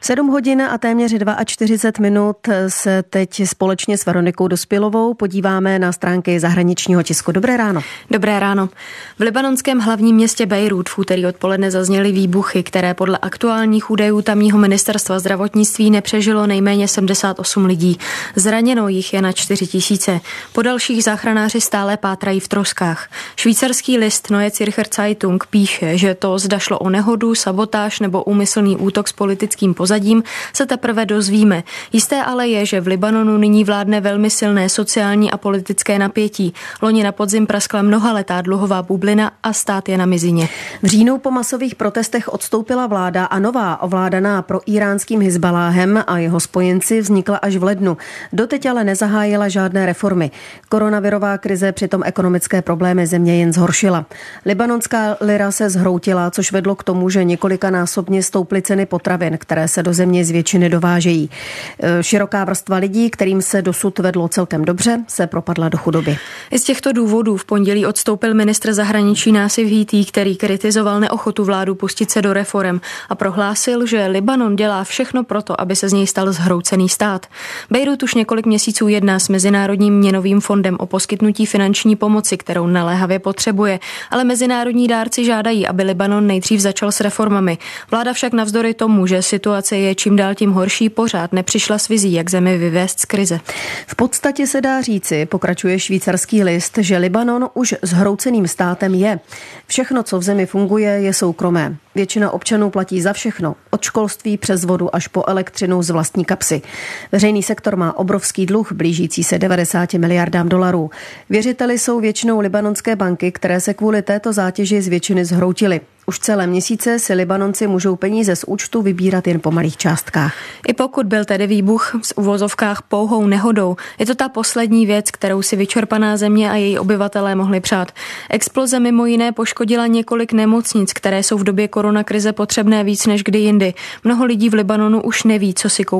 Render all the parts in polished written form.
7 hodin a téměř 42 minut se teď společně s Veronikou Dospělovou podíváme na stránky zahraničního tisku. Dobré ráno. Dobré ráno. V libanonském hlavním městě Bejrút v úterý odpoledne zazněly výbuchy, které podle aktuálních údajů tamního ministerstva zdravotnictví nepřežilo nejméně 78 lidí. Zraněno jich je na 4 000. Po dalších záchranáři stále pátrají v troskách. Švýcarský list Neue Zürcher Zeitung píše, že to, zda šlo o nehodu, sabotáž nebo úmyslný útok s politickým pozadím, se teprve dozvíme. Jisté ale je, že v Libanonu nyní vládne velmi silné sociální a politické napětí. Loni na podzim praskla mnohaletá dluhová bublina a stát je na mizině. V říjnu po masových protestech odstoupila vláda a nová, ovládaná proíránským Hizbaláhem a jeho spojenci, vznikla až v lednu. Doteď ale nezahájila žádné reformy. Koronavirová krize přitom ekonomické problémy země jen zhoršila. Libanonská lira se zhroutila, což vedlo k tomu, že několikanásobně stouply ceny potravin, které se do země z většiny dovážejí. Široká vrstva lidí, kterým se dosud vedlo celkem dobře, se propadla do chudoby. I z těchto důvodů v pondělí odstoupil ministr zahraničí Násif Hítí, který kritizoval neochotu vládu pustit se do reforem a prohlásil, že Libanon dělá všechno proto, aby se z něj stal zhroucený stát. Bejrút už několik měsíců jedná s Mezinárodním měnovým fondem o poskytnutí finanční pomoci, kterou naléhavě potřebuje, ale mezinárodní dárci žádají, aby Libanon nejdřív začal s reformami. Vláda však navzdory tomu, že situace je čím dál tím horší, pořád nepřišla s vizí, jak zemi vyvést z krize. V podstatě se dá říci, pokračuje švýcarský list, že Libanon už zhrouceným státem je. Všechno, co v zemi funguje, je soukromé. Většina občanů platí za všechno, od školství přes vodu až po elektřinu z vlastní kapsy. Veřejný sektor má obrovský dluh, blížící se 90 miliardám dolarů. Věřiteli jsou většinou libanonské banky, které se kvůli této zátěži z většiny zhroutily. Už celé měsíce si Libanonci můžou peníze z účtu vybírat jen po malých částkách. I pokud byl tedy výbuch v uvozovkách pouhou nehodou, je to ta poslední věc, kterou si vyčerpaná země a její obyvatelé mohli přát. Exploze mimo jiné poškodila několik nemocnic, které jsou v době koronakrize potřebné víc než kdy jindy. Mnoho lidí v Libanonu už neví,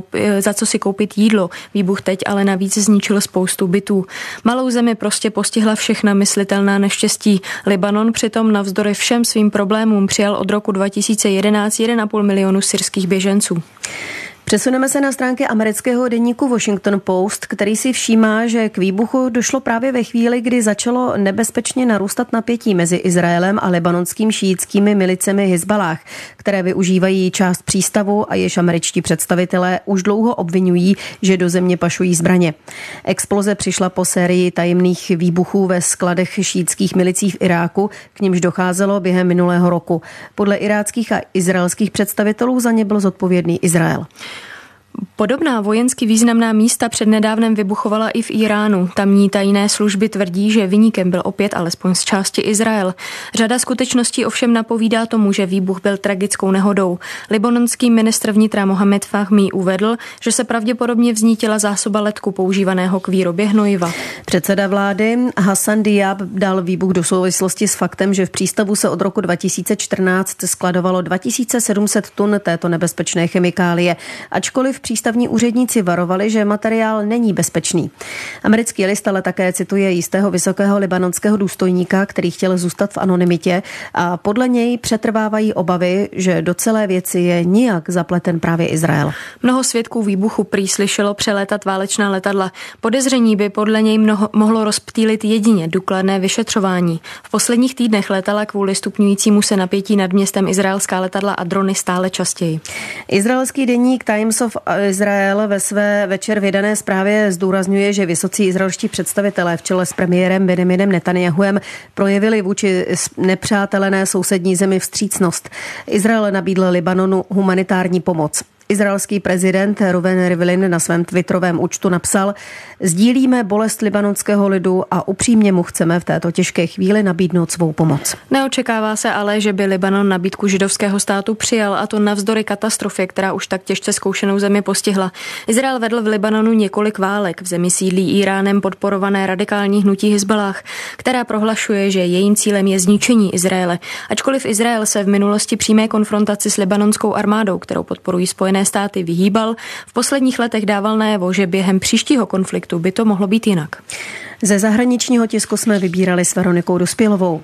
za co si koupit jídlo. Výbuch teď ale navíc zničil spoustu bytů. Malou zemi prostě postihla všechna myslitelná neštěstí. Libanon přitom navzdory všem svým problémům přijal od roku 2011 1,5 milionu syrských běženců. Přesuneme se na stránky amerického deníku Washington Post, který si všímá, že k výbuchu došlo právě ve chvíli, kdy začalo nebezpečně narůstat napětí mezi Izraelem a libanonským šíitskými milicemi Hizballáh, které využívají část přístavu a jež američtí představitelé už dlouho obvinují, že do země pašují zbraně. Exploze přišla po sérii tajemných výbuchů ve skladech šíitských milicí v Iráku, k nimž docházelo během minulého roku. Podle iráckých a izraelských představitelů za ně byl zodpovědný Izrael. Podobná vojensky významná místa přednedávnem vybuchovala i v Iránu. Tamní tajné služby tvrdí, že viníkem byl opět alespoň z části Izrael. Řada skutečností ovšem napovídá tomu, že výbuch byl tragickou nehodou. Libanonský ministr vnitra Mohamed Fahmí uvedl, že se pravděpodobně vznítila zásoba ledku používaného k výrobě hnojiva. Předseda vlády Hassan Diab dal výbuch do souvislosti s faktem, že v přístavu se od roku 2014 skladovalo 2700 tun této nebezpečné chemikálie, ačkoliv přístavní úředníci varovali, že materiál není bezpečný. Americký list ale také cituje jistého vysokého libanonského důstojníka, který chtěl zůstat v anonymitě, a podle něj přetrvávají obavy, že do celé věci je nijak zapleten právě Izrael. Mnoho svědků výbuchu prý slyšelo přelétat válečná letadla. Podezření by podle něj mohlo rozptýlit jedině důkladné vyšetřování. V posledních týdnech letala kvůli stupňujícímu se napětí nad městem izraelská letadla a drony stále častěji. Izraelský deník Times of Izrael ve své večer vydané zprávě zdůrazňuje, že vysocí izraelští představitelé v čele s premiérem Benjaminem Netanjahuem projevili vůči nepřátelené sousední zemi vstřícnost. Izrael nabídl Libanonu humanitární pomoc. Izraelský prezident Reuven Rivlin na svém twitterovém účtu napsal: "Sdílíme bolest libanonského lidu a upřímně mu chceme v této těžké chvíli nabídnout svou pomoc." Neočekává se ale, že by Libanon nabídku židovského státu přijal, a to navzdory katastrofě, která už tak těžce zkoušenou zemi postihla. Izrael vedl v Libanonu několik válek. V zemi sídlí Íránem podporované radikální hnutí Hizballáh, která prohlašuje, že jejím cílem je zničení Izraele. Ačkoliv Izrael se v minulosti přímé konfrontaci s libanonskou armádou, kterou podporují Spojené státy, vyhýbal, v posledních letech dával najevo, že během příštího konfliktu by to mohlo být jinak. Ze zahraničního tisku jsme vybírali s Veronikou Dospělovou.